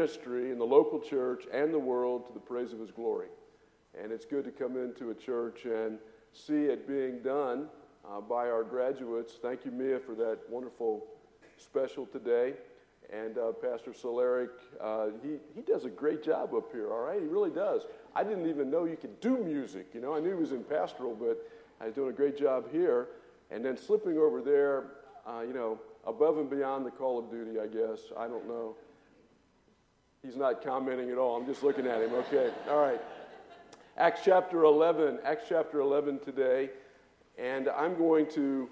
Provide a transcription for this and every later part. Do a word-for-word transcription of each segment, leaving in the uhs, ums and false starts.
ministry in the local church and the world to the praise of His glory. And it's good to come into a church and see it being done uh, by our graduates. Thank you, Mia, for that wonderful special today. And uh, Pastor Soleric, uh, he, he does a great job up here, all right? He really does. I didn't even know you could do music. You know, I knew he was in pastoral, but he's doing a great job here. And then slipping over there, uh, you know, above and beyond the call of duty, I guess. I don't know. He's not commenting at all. I'm just looking at him. Okay, all right. Acts chapter eleven. Acts chapter eleven today. And I'm going to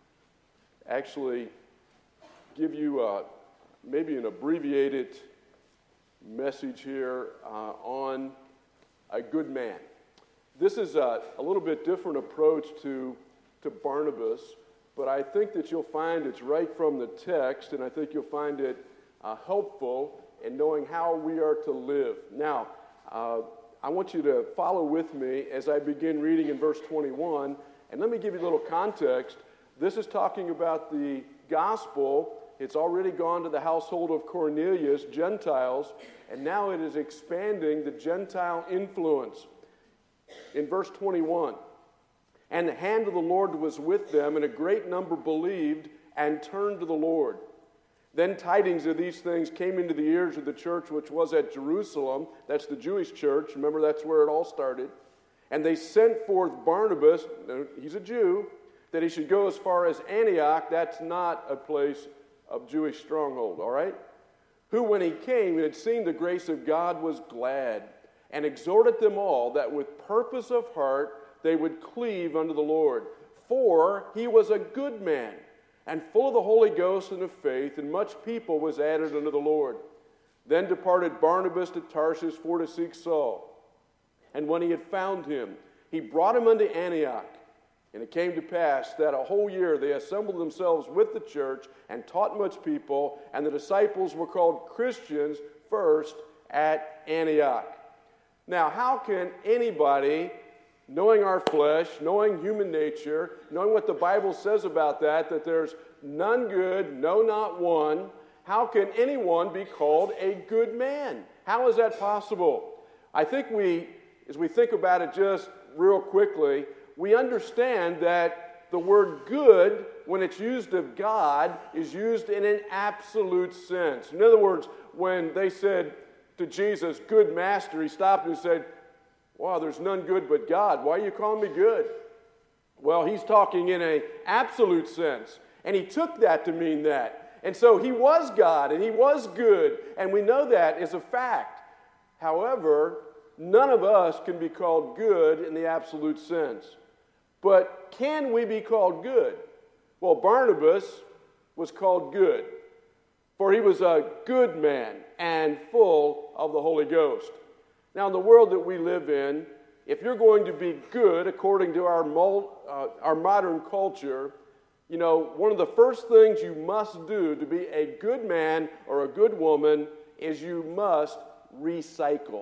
actually give you a, maybe an abbreviated message here uh, on a good man. This is a, a little bit different approach to, to Barnabas, but I think that you'll find it's right from the text, and I think you'll find it uh, helpful in knowing how we are to live. Now, uh, I want you to follow with me as I begin reading in verse twenty-one, and let me give you a little context. This is talking about the gospel. It's already gone to the household of Cornelius, Gentiles, and now it is expanding the Gentile influence. In verse twenty-one, and the hand of the Lord was with them, and a great number believed and turned to the Lord. Then tidings of these things came into the ears of the church which was at Jerusalem. That's the Jewish church. Remember, that's where it all started. And they sent forth Barnabas, he's a Jew, that he should go as far as Antioch. That's not a place of Jewish stronghold, all right? Who, when he came and had seen the grace of God, was glad, and exhorted them all that with purpose of heart they would cleave unto the Lord. For he was a good man, and full of the Holy Ghost and of faith, and much people was added unto the Lord. Then departed Barnabas to Tarshish for to seek Saul. And when he had found him, he brought him unto Antioch. And it came to pass that a whole year they assembled themselves with the church and taught much people, and the disciples were called Christians first at Antioch. Now, how can anybody, knowing our flesh, knowing human nature, knowing what the Bible says about that, that there's none good, no, not one, how can anyone be called a good man? How is that possible? I think we, as we think about it just real quickly, we understand that the word good, when it's used of God, is used in an absolute sense. In other words, when they said to Jesus, good master, he stopped and said, wow, there's none good but God. Why are you calling me good? Well, he's talking in an absolute sense, and he took that to mean that. And so he was God, and he was good, and we know that is a fact. However, none of us can be called good in the absolute sense. But can we be called good? Well, Barnabas was called good, for he was a good man and full of the Holy Ghost. Now, in the world that we live in, if you're going to be good according to our, uh, our modern culture, you know, one of the first things you must do to be a good man or a good woman is you must recycle.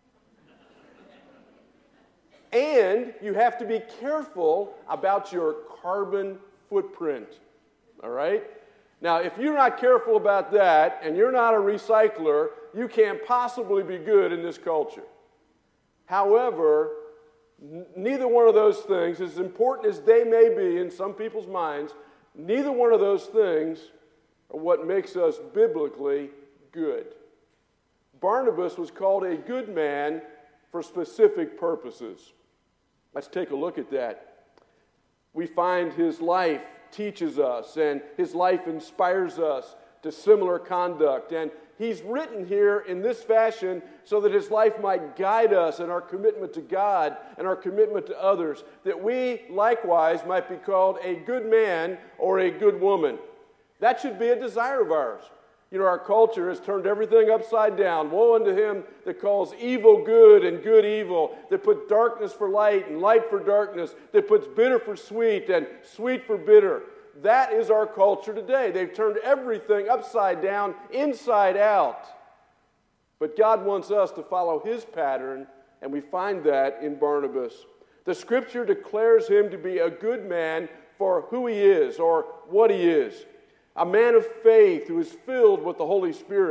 And you have to be careful about your carbon footprint, all right? Now, if you're not careful about that and you're not a recycler, you can't possibly be good in this culture. However, n- neither one of those things, as important as they may be in some people's minds, neither one of those things are what makes us biblically good. Barnabas was called a good man for specific purposes. Let's take a look at that. We find his life teaches us, and his life inspires us to similar conduct. And he's written here in this fashion so that his life might guide us in our commitment to God and our commitment to others, that we likewise might be called a good man or a good woman. That should be a desire of ours. You know, our culture has turned everything upside down. Woe unto him that calls evil good and good evil, that puts darkness for light and light for darkness, that puts bitter for sweet and sweet for bitter. That is our culture today. They've turned everything upside down, inside out. But God wants us to follow his pattern, and we find that in Barnabas. The Scripture declares him to be a good man for who he is or what he is. A man of faith who is filled with the Holy Spirit,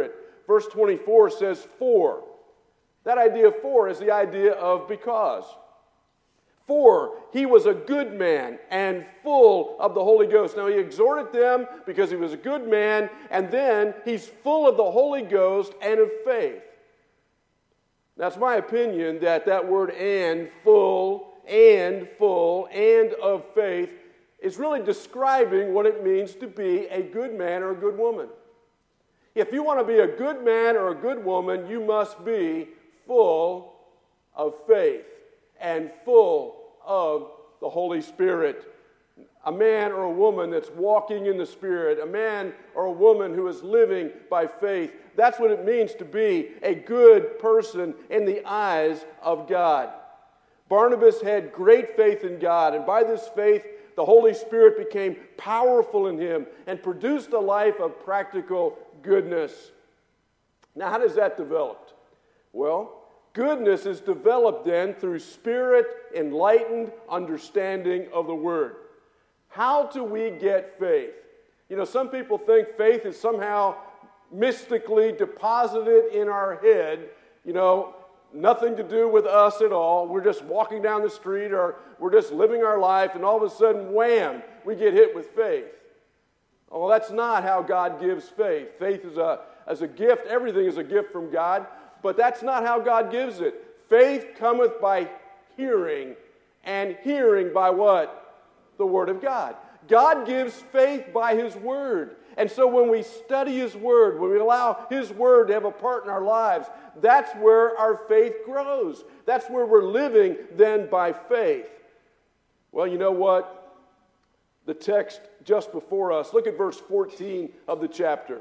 verse twenty-four says for. That idea of for is the idea of because. For he was a good man and full of the Holy Ghost. Now he exhorted them because he was a good man, and then he's full of the Holy Ghost and of faith. That's my opinion that that word and, full, and full, and of faith is really describing what it means to be a good man or a good woman. If you want to be a good man or a good woman, you must be full of faith and full of the Holy Spirit. A man or a woman that's walking in the Spirit, a man or a woman who is living by faith. That's what it means to be a good person in the eyes of God. Barnabas had great faith in God, and by this faith, the Holy Spirit became powerful in him and produced a life of practical goodness. Now, how does that develop? Well, goodness is developed then through Spirit-enlightened understanding of the Word. How do we get faith? You know, some people think faith is somehow mystically deposited in our head, you know, nothing to do with us at all. We're just walking down the street or we're just living our life, and all of a sudden, wham, we get hit with faith. Oh, that's not how God gives faith. Faith is a, as a gift. Everything is a gift from God. But that's not how God gives it. Faith cometh by hearing, and hearing by what? The Word of God. God gives faith by His Word. And so when we study His Word, when we allow His Word to have a part in our lives, that's where our faith grows. That's where we're living then by faith. Well, you know what? The text just before us, look at verse fourteen of the chapter.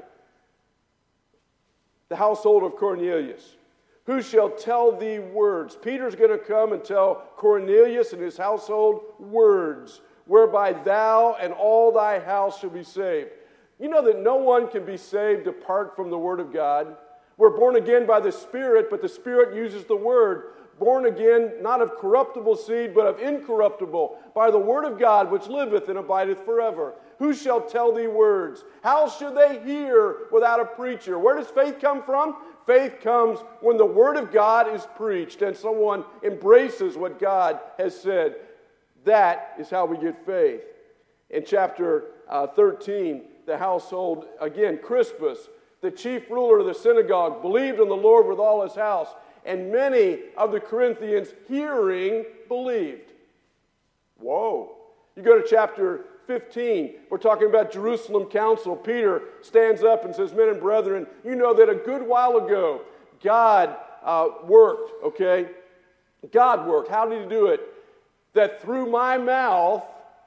The household of Cornelius. Who shall tell thee words? Peter's going to come and tell Cornelius and his household words, whereby thou and all thy house shall be saved. You know that no one can be saved apart from the Word of God. We're born again by the Spirit, but the Spirit uses the Word. Born again, not of corruptible seed, but of incorruptible, by the Word of God, which liveth and abideth forever. Who shall tell thee words? How should they hear without a preacher? Where does faith come from? Faith comes when the Word of God is preached and someone embraces what God has said. That is how we get faith. In chapter uh, thirteen, the household, again, Crispus, the chief ruler of the synagogue, believed in the Lord with all his house, and many of the Corinthians, hearing, believed. Whoa. You go to chapter fifteen, we're talking about Jerusalem council. Peter stands up and says, men and brethren, you know that a good while ago, God uh, worked, okay? God worked. How did He do it? That through my mouth,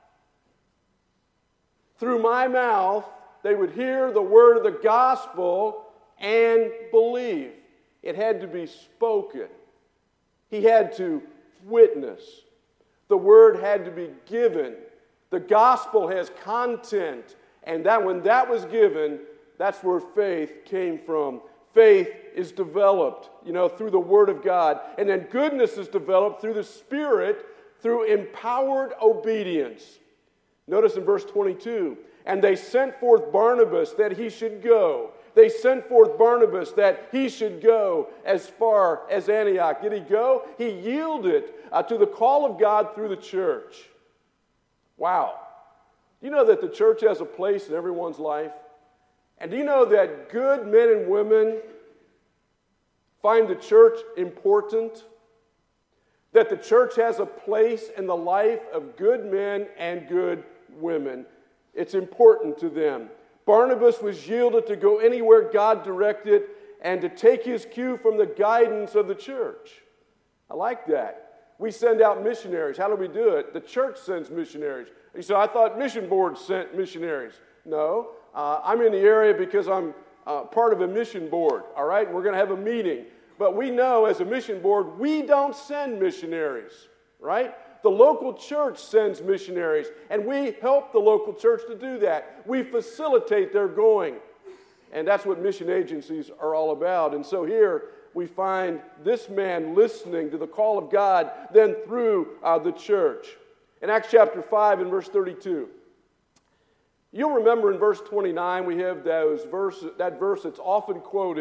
through my mouth, they would hear the word of the gospel and believe. It had to be spoken. He had to witness. The word had to be given. The gospel has content, and that when that was given, that's where faith came from. Faith is developed, you know, through the Word of God, and then goodness is developed through the Spirit, through empowered obedience. Notice in verse twenty-two, and they sent forth Barnabas that he should go. They sent forth Barnabas that he should go as far as Antioch. Did he go? He yielded uh, to the call of God through the church. Wow. Do you know that the church has a place in everyone's life? And do you know that good men and women find the church important? That the church has a place in the life of good men and good women. It's important to them. Barnabas was yielded to go anywhere God directed and to take his cue from the guidance of the church. I like that. We send out missionaries. How do we do it? The church sends missionaries. You say, I thought mission boards sent missionaries. No, uh, I'm in the area because I'm uh, part of a mission board, all right? And we're going to have a meeting. But we know as a mission board, we don't send missionaries, right? The local church sends missionaries, and we help the local church to do that. We facilitate their going. And that's what mission agencies are all about. And so here we find this man listening to the call of God, then through uh, the church. In Acts chapter five and verse thirty-two, you'll remember in verse twenty-nine, we have those verses, that verse that's often quoted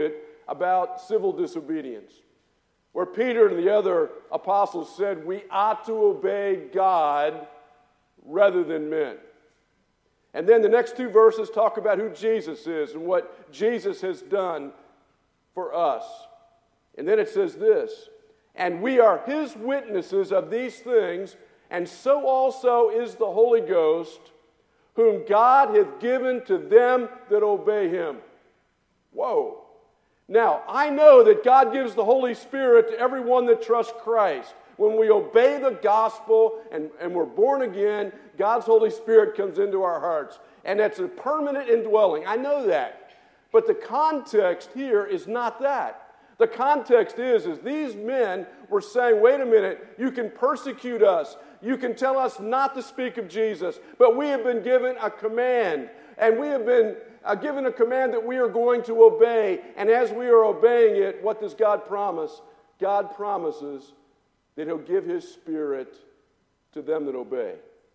about civil disobedience, where Peter and the other apostles said we ought to obey God rather than men. And then the next two verses talk about who Jesus is and what Jesus has done for us. And then it says this, and we are his witnesses of these things, and so also is the Holy Ghost, whom God hath given to them that obey him. Whoa. Now, I know that God gives the Holy Spirit to everyone that trusts Christ. When we obey the gospel and, and we're born again, God's Holy Spirit comes into our hearts. And that's a permanent indwelling. I know that. But the context here is not that. The context is, is these men were saying, wait a minute, you can persecute us. You can tell us not to speak of Jesus. But we have been given a command. And we have been uh, given a command that we are going to obey. And as we are obeying it, what does God promise? God promises that he'll give his Spirit to them that obey.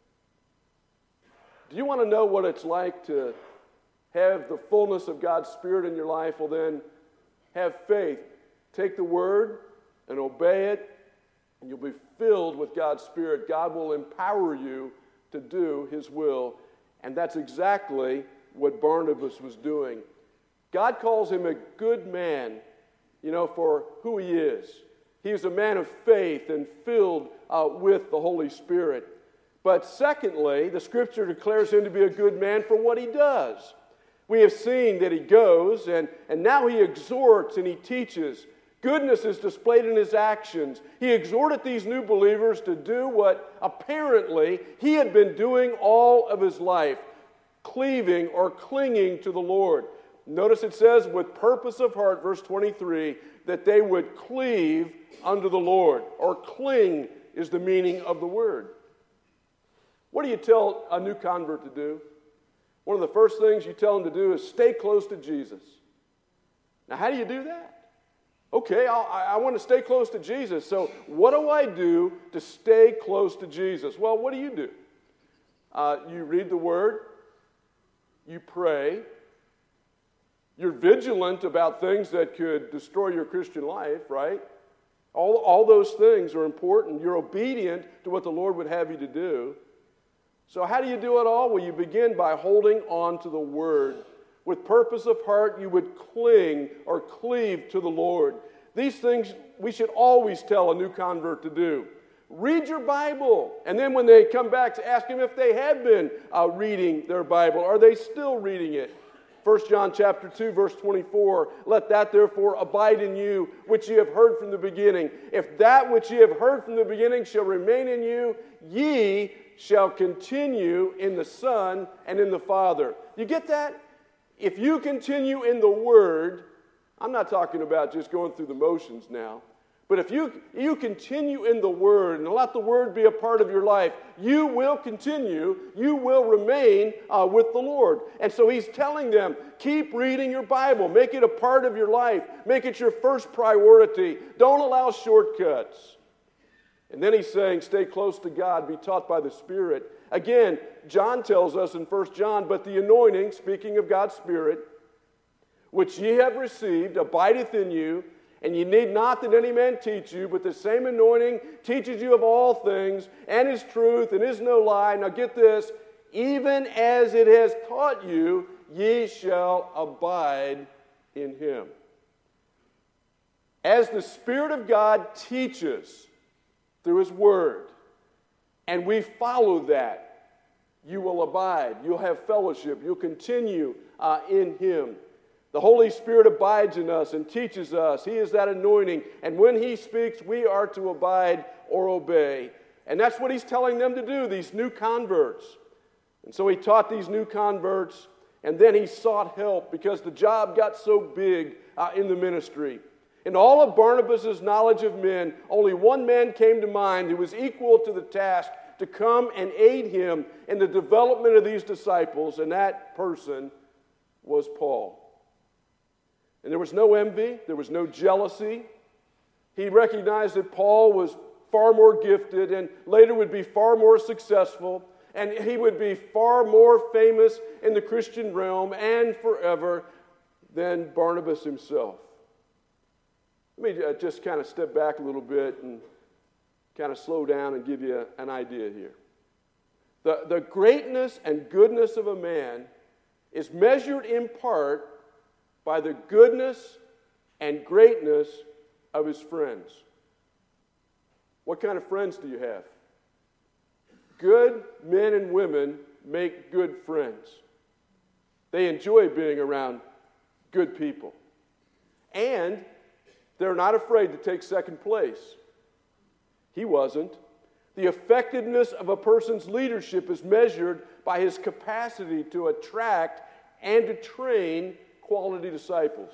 Do you want to know what it's like to have the fullness of God's Spirit in your life? Well, then, have faith. Take the Word and obey it, and you'll be filled with God's Spirit. God will empower you to do his will. And that's exactly what Barnabas was doing. God calls him a good man, you know, for who he is. He was a man of faith and filled uh, with the Holy Spirit. But secondly, the Scripture declares him to be a good man for what he does. We have seen that he goes, and, and now he exhorts and he teaches. Goodness is displayed in his actions. He exhorted these new believers to do what apparently he had been doing all of his life, cleaving or clinging to the Lord. Notice it says, with purpose of heart, verse twenty-three, that they would cleave unto the Lord, or cling is the meaning of the word. What do you tell a new convert to do? One of the first things you tell them to do is stay close to Jesus. Now, how do you do that? Okay, I'll, I, I want to stay close to Jesus, so what do I do to stay close to Jesus? Well, what do you do? Uh, you read the Word, you pray, you're vigilant about things that could destroy your Christian life, right? All, all those things are important. You're obedient to what the Lord would have you to do. So how do you do it all? Well, you begin by holding on to the Word. With purpose of heart, you would cling or cleave to the Lord. These things we should always tell a new convert to do. Read your Bible. And then when they come back, to ask them if they have been uh, reading their Bible. Are they still reading it? First John chapter two, verse twenty-four, let that therefore abide in you, which ye have heard from the beginning. If that which ye have heard from the beginning shall remain in you, ye shall continue in the Son and in the Father. You get that? If you continue in the Word, I'm not talking about just going through the motions now, but if you, you continue in the Word and let the Word be a part of your life, you will continue, you will remain uh, with the Lord. And so he's telling them, keep reading your Bible. Make it a part of your life. Make it your first priority. Don't allow shortcuts. And then he's saying, stay close to God, be taught by the Spirit. Again, John tells us in First John, but the anointing, speaking of God's Spirit, which ye have received, abideth in you, and ye need not that any man teach you, but the same anointing teaches you of all things, and is truth, and is no lie. Now get this, even as it has taught you, ye shall abide in him. As the Spirit of God teaches through his word, and we follow that, you will abide. You'll have fellowship. You'll continue uh, in him. The Holy Spirit abides in us and teaches us. He is that anointing. And when he speaks, we are to abide or obey. And that's what he's telling them to do, these new converts. And so he taught these new converts, and then he sought help because the job got so big uh, in the ministry. In all of Barnabas' knowledge of men, only one man came to mind who was equal to the task to come and aid him in the development of these disciples, and that person was Paul. And there was no envy, there was no jealousy. He recognized that Paul was far more gifted and later would be far more successful, and he would be far more famous in the Christian realm and forever than Barnabas himself. Let me uh, just kind of step back a little bit and kind of slow down and give you an idea here. The, the greatness and goodness of a man is measured in part by the goodness and greatness of his friends. What kind of friends do you have? Good men and women make good friends. They enjoy being around good people. And they're not afraid to take second place. He wasn't. The effectiveness of a person's leadership is measured by his capacity to attract and to train quality disciples.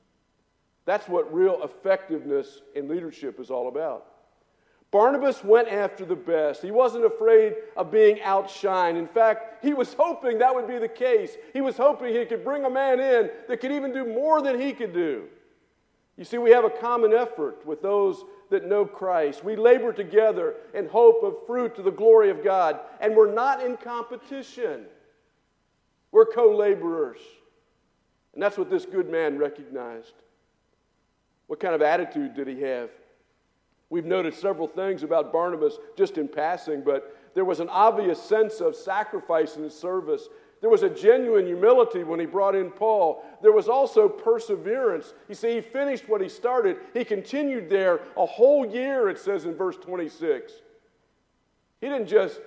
That's what real effectiveness in leadership is all about. Barnabas went after the best. He wasn't afraid of being outshined. In fact, he was hoping that would be the case. He was hoping he could bring a man in that could even do more than he could do. You see, we have a common effort with those that know Christ. We labor together in hope of fruit to the glory of God. And we're not in competition. We're co-laborers. And that's what this good man recognized. What kind of attitude did he have? We've noted several things about Barnabas just in passing, but there was an obvious sense of sacrifice in his service. There was a genuine humility when he brought in Paul. There was also perseverance. You see, he finished what he started. He continued there a whole year, it says in verse twenty-six. He didn't just,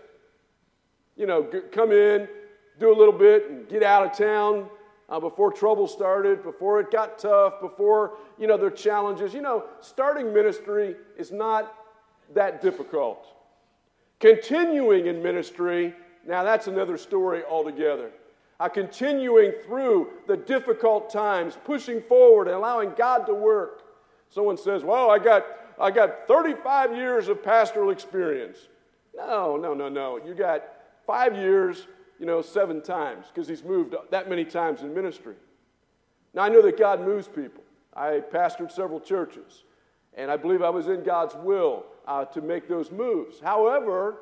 you know, come in, do a little bit, and get out of town uh, before trouble started, before it got tough, before, you know, there are challenges. You know, starting ministry is not that difficult. Continuing in ministry, now that's another story altogether. Uh, continuing through the difficult times, pushing forward and allowing God to work. Someone says, well, I got, I got thirty-five years of pastoral experience. No, no, no, no. You got five years, you know, seven times, because he's moved that many times in ministry. Now, I know that God moves people. I pastored several churches, and I believe I was in God's will uh, to make those moves. However,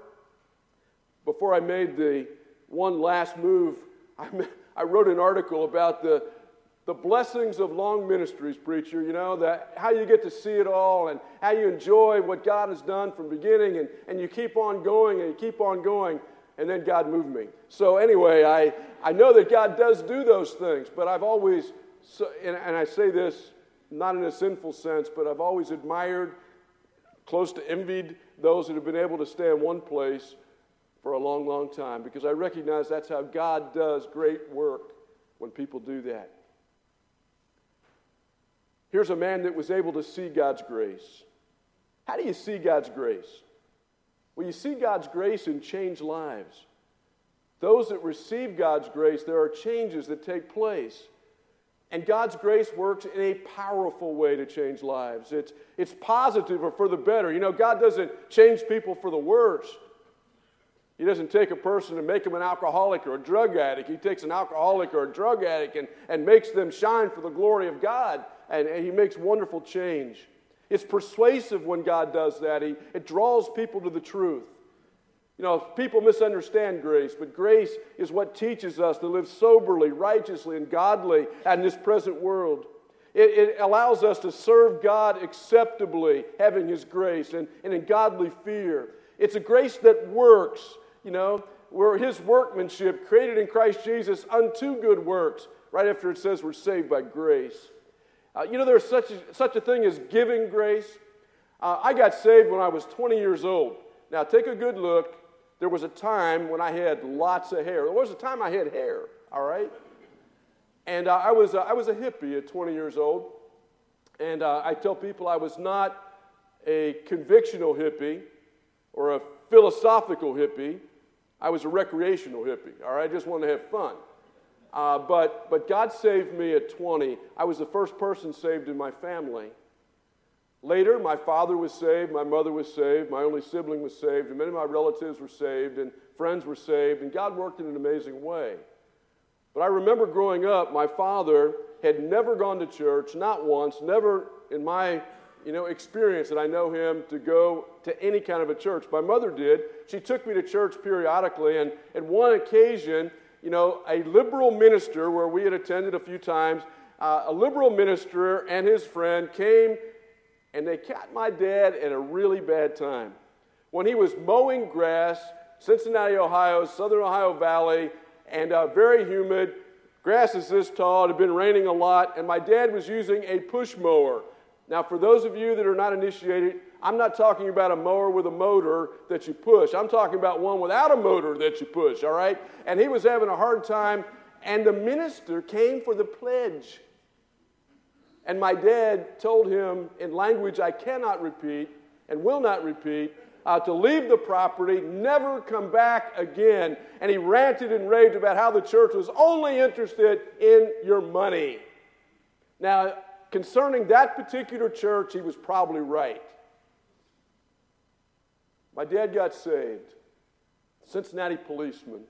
before I made the one last move, I, I wrote an article about the, the blessings of long ministries, preacher, you know, that how you get to see it all and how you enjoy what God has done from beginning, and, and you keep on going and you keep on going, and then God moved me. So anyway, I, I know that God does do those things, but I've always, so, and, and I say this not in a sinful sense, but I've always admired, close to envied those that have been able to stay in one place for a long, long time, because I recognize that's how God does great work when people do that. Here's a man that was able to see God's grace. How do you see God's grace? Well, you see God's grace in changed lives. Those that receive God's grace, there are changes that take place. And God's grace works in a powerful way to change lives. It's, it's positive or for the better. You know, God doesn't change people for the worse. He doesn't take a person and make them an alcoholic or a drug addict. He takes an alcoholic or a drug addict and, and makes them shine for the glory of God. And, and he makes wonderful change. It's persuasive when God does that. He, it draws people to the truth. You know, people misunderstand grace, but grace is what teaches us to live soberly, righteously, and godly in this present world. It, it allows us to serve God acceptably, having His grace, and, and in godly fear. It's a grace that works, you know, we're His workmanship, created in Christ Jesus unto good works, right after it says we're saved by grace. Uh, you know, there's such a, such a thing as giving grace. Uh, I got saved when I was twenty years old. Now, take a good look. There was a time when I had lots of hair. There was a time I had hair, all right? And uh, I was uh, I was a hippie at twenty years old. And uh, I tell people I was not a convictional hippie or a philosophical hippie. I was a recreational hippie, all right? I just wanted to have fun. Uh, but, but God saved me at twenty. I was the first person saved in my family. Later, my father was saved, my mother was saved, my only sibling was saved, and many of my relatives were saved, and friends were saved, and God worked in an amazing way. But I remember growing up, my father had never gone to church, not once, never in my you know, experience that I know him to go to any kind of a church. My mother did. She took me to church periodically, and at one occasion, you know, a liberal minister where we had attended a few times, uh, a liberal minister and his friend came And they caught my dad at a really bad time. When he was mowing grass, Cincinnati, Ohio, Southern Ohio Valley, and uh, very humid. Grass is this tall. It had been raining a lot, and my dad was using a push mower. Now, for those of you that are not initiated, I'm not talking about a mower with a motor that you push. I'm talking about one without a motor that you push, all right? And he was having a hard time, and the minister came for the pledge. And my dad told him in language I cannot repeat and will not repeat, Uh, to leave the property, never come back again. And he ranted and raved about how the church was only interested in your money. Now, concerning that particular church, he was probably right. My dad got saved, Cincinnati policeman.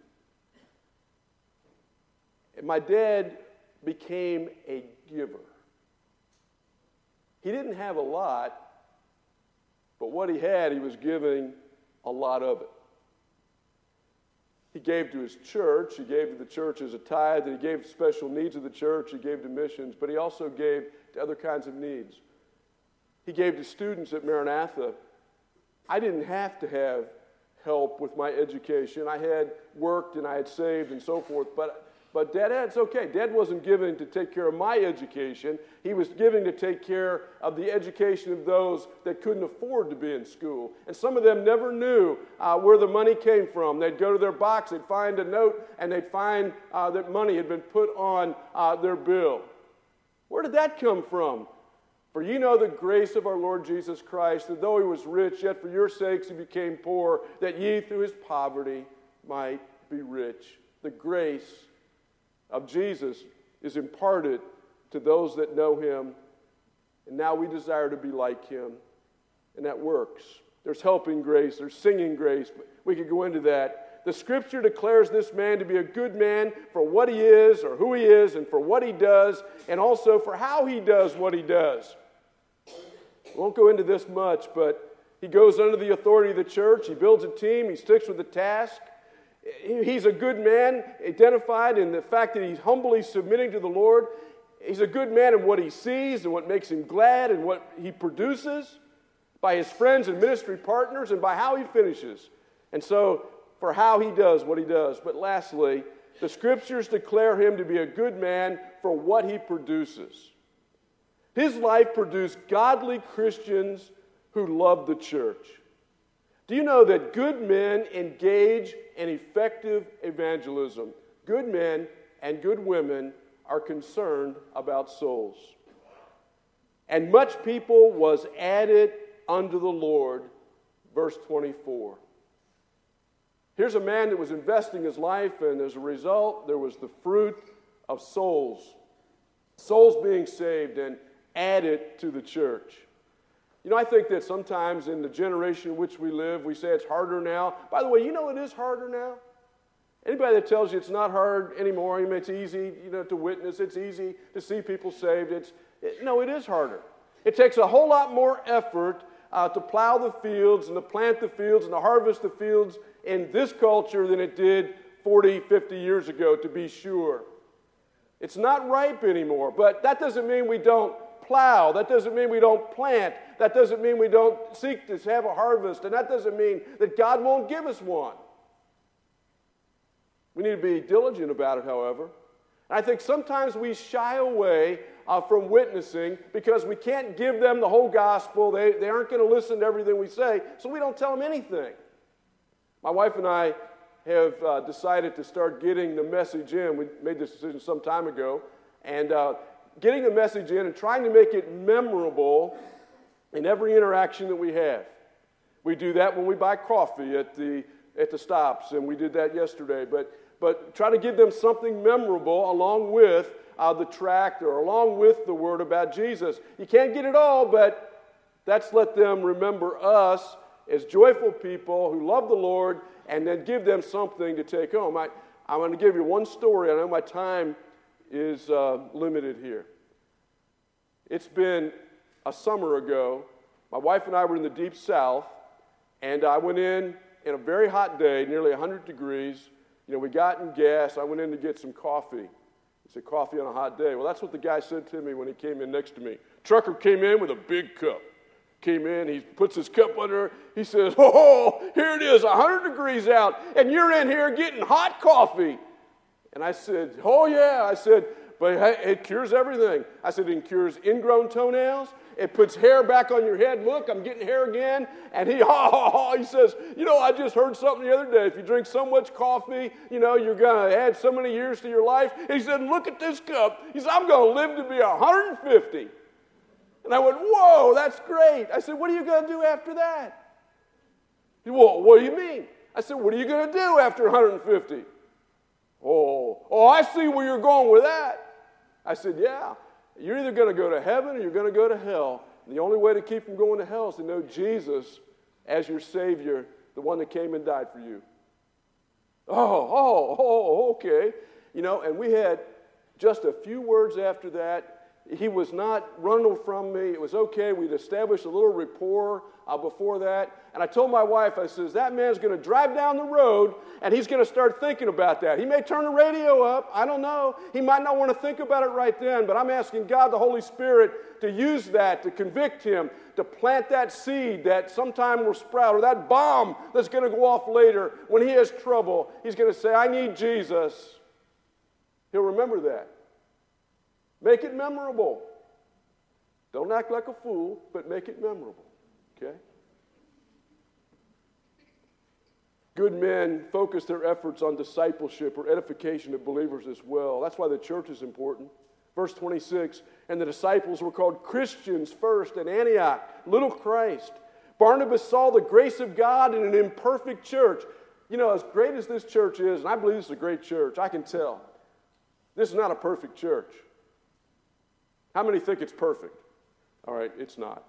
And my dad became a giver. He didn't have a lot, but what he had, he was giving a lot of it. He gave to his church. He gave to the church as a tithe. And he gave to special needs of the church. He gave to missions. But he also gave to other kinds of needs. He gave to students at Maranatha. I didn't have to have help with my education. I had worked and I had saved and so forth. But But Dad, it's okay. Dad wasn't giving to take care of my education. He was giving to take care of the education of those that couldn't afford to be in school. And some of them never knew uh, where the money came from. They'd go to their box, they'd find a note, and they'd find uh, that money had been put on uh, their bill. Where did that come from? For you know the grace of our Lord Jesus Christ, that though he was rich, yet for your sakes he became poor, that ye through his poverty might be rich. The grace of Jesus is imparted to those that know him, and now we desire to be like him, and that works. There's helping grace, there's singing grace, but we could go into that. The scripture declares this man to be a good man for what he is or who he is and for what he does, and also for how he does what he does. I won't go into this much, but he goes under the authority of the church, he builds a team, he sticks with the task. He's a good man, identified in the fact that he's humbly submitting to the Lord. He's a good man in what he sees and what makes him glad and what he produces by his friends and ministry partners and by how he finishes. And so, for how he does what he does. But lastly, the scriptures declare him to be a good man for what he produces. His life produced godly Christians who love the church. Do you know that good men engage in effective evangelism? Good men and good women are concerned about souls. And much people was added unto the Lord, verse twenty-four. Here's a man that was investing his life, and as a result, there was the fruit of souls. Souls being saved and added to the church. You know, I think that sometimes in the generation in which we live, we say it's harder now. By the way, you know it is harder now. Anybody that tells you it's not hard anymore, I mean, it's easy, you know, to witness, it's easy to see people saved. It's it, no, it is harder. It takes a whole lot more effort uh, to plow the fields and to plant the fields and to harvest the fields in this culture than it did forty, fifty years ago, to be sure. It's not ripe anymore, but that doesn't mean we don't plow. That doesn't mean we don't plant. That doesn't mean we don't seek to have a harvest. And that doesn't mean that God won't give us one. We need to be diligent about it, however. And I think sometimes we shy away uh, from witnessing because we can't give them the whole gospel. They, they aren't going to listen to everything we say, so we don't tell them anything. My wife and I have uh, decided to start getting the message in. We made this decision some time ago. And uh, getting the message in and trying to make it memorable in every interaction that we have. We do that when we buy coffee at the at the stops, and we did that yesterday. But but try to give them something memorable along with uh, the tract or along with the word about Jesus. You can't get it all, but that's let them remember us as joyful people who love the Lord, and then give them something to take home. I, I'm going to give you one story. I know my time is uh, limited here. It's been a summer ago. My wife and I were in the deep south, and I went in in a very hot day, nearly one hundred degrees. You know, we got in gas. I went in to get some coffee. He said, coffee on a hot day. Well, that's what the guy said to me when he came in next to me. Trucker came in with a big cup. Came in, he puts his cup under, he says, oh, here it is, one hundred degrees out, and you're in here getting hot coffee. And I said, oh yeah, I said, but it cures everything. I said, it cures ingrown toenails, it puts hair back on your head. Look, I'm getting hair again. And he, ha, ha, ha, he says, you know, I just heard something the other day. If you drink so much coffee, you know, you're going to add so many years to your life. And he said, look at this cup. He said, I'm going to live to be one hundred fifty. And I went, whoa, that's great. I said, what are you going to do after that? He said, well, what do you mean? I said, what are you going to do after one hundred fifty? Oh, oh, I see where you're going with that. I said, yeah. You're either going to go to heaven or you're going to go to hell. And the only way to keep from going to hell is to know Jesus as your Savior, the one that came and died for you. Oh, oh, oh, okay. You know, and we had just a few words after that. He was not running from me. It was okay. We'd established a little rapport uh, before that. And I told my wife, I says, that man's going to drive down the road and he's going to start thinking about that. He may turn the radio up. I don't know. He might not want to think about it right then, but I'm asking God, the Holy Spirit, to use that, to convict him, to plant that seed that sometime will sprout, or that bomb that's going to go off later. When he has trouble, he's going to say, I need Jesus. He'll remember that. Make it memorable. Don't act like a fool, but make it memorable. Okay? Good men focus their efforts on discipleship or edification of believers as well. That's why the church is important. Verse twenty-six, and the disciples were called Christians first at Antioch, little Christ. Barnabas saw the grace of God in an imperfect church. You know, as great as this church is, and I believe this is a great church, I can tell. This is not a perfect church. How many think it's perfect? All right, it's not.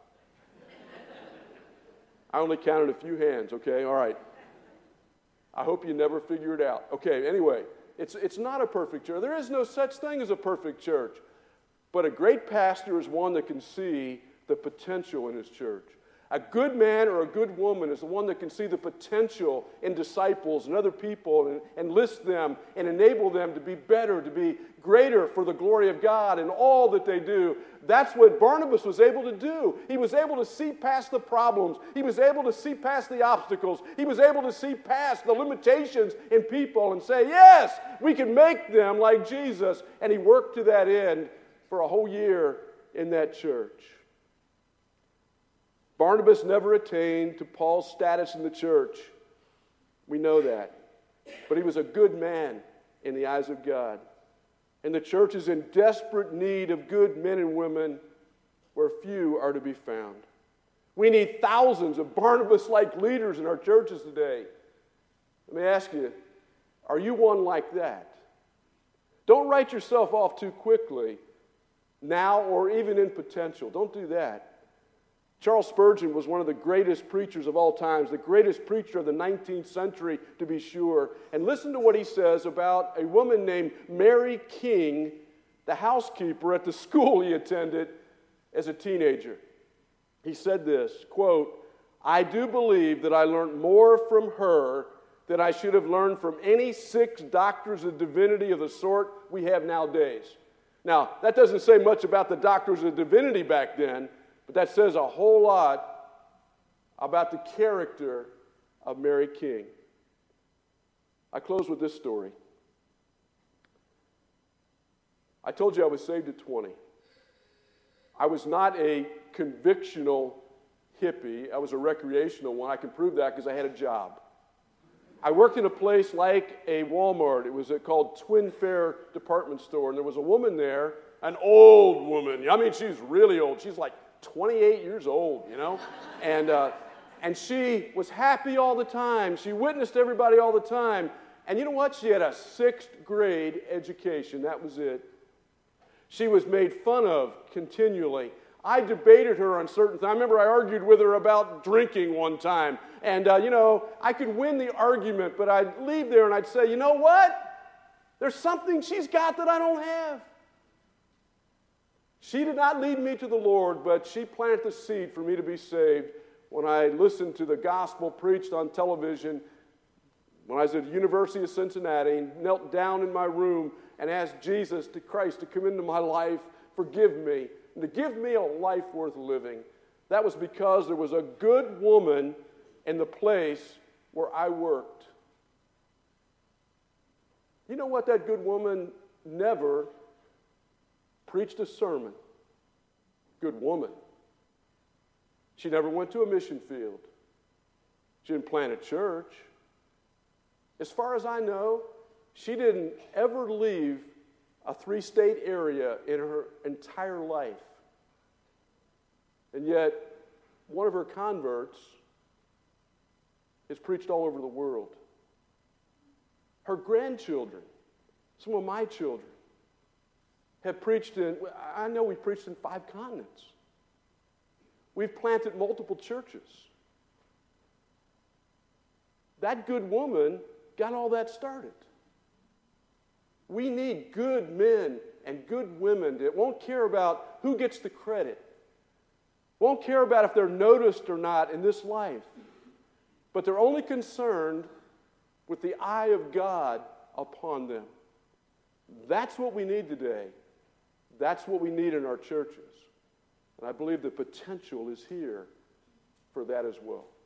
I only counted a few hands, okay? All right. I hope you never figure it out. Okay, anyway, it's, it's not a perfect church. There is no such thing as a perfect church. But a great pastor is one that can see the potential in his church. A good man or a good woman is the one that can see the potential in disciples and other people and enlist them and enable them to be better, to be greater for the glory of God in all that they do. That's what Barnabas was able to do. He was able to see past the problems. He was able to see past the obstacles. He was able to see past the limitations in people and say, yes, we can make them like Jesus. And he worked to that end for a whole year in that church. Barnabas never attained to Paul's status in the church. We know that. But he was a good man in the eyes of God. And the church is in desperate need of good men and women where few are to be found. We need thousands of Barnabas-like leaders in our churches today. Let me ask you, are you one like that? Don't write yourself off too quickly, now or even in potential. Don't do that. Charles Spurgeon was one of the greatest preachers of all times, the greatest preacher of the nineteenth century, to be sure. And listen to what he says about a woman named Mary King, the housekeeper at the school he attended as a teenager. He said this, quote, I do believe that I learned more from her than I should have learned from any six doctors of divinity of the sort we have nowadays. Now, that doesn't say much about the doctors of divinity back then, but that says a whole lot about the character of Mary King. I close with this story. I told you I was saved at twenty. I was not a convictional hippie. I was a recreational one. I can prove that because I had a job. I worked in a place like a Walmart. It was called Twin Fair Department Store, and there was a woman there, an old woman. I mean, she's really old. She's like twenty-eight years old, you know, and uh, and she was happy all the time. She witnessed everybody all the time. And you know what? She had a sixth grade education. That was it. She was made fun of continually. I debated her on certain things. I remember I argued with her about drinking one time. And, uh, you know, I could win the argument, but I'd leave there and I'd say, you know what? There's something she's got that I don't have. She did not lead me to the Lord, but she planted the seed for me to be saved when I listened to the gospel preached on television when I was at the University of Cincinnati and knelt down in my room and asked Jesus, to Christ, to come into my life, forgive me, and to give me a life worth living. That was because there was a good woman in the place where I worked. You know what? That good woman never preached a sermon. Good woman. She never went to a mission field. She didn't plant a church. As far as I know, she didn't ever leave a three-state area in her entire life. And yet, one of her converts is preached all over the world. Her grandchildren, some of my children, have preached in, I know we've preached in five continents. We've planted multiple churches. That good woman got all that started. We need good men and good women that won't care about who gets the credit, won't care about if they're noticed or not in this life, but they're only concerned with the eye of God upon them. That's what we need today. That's what we need in our churches. And I believe the potential is here for that as well.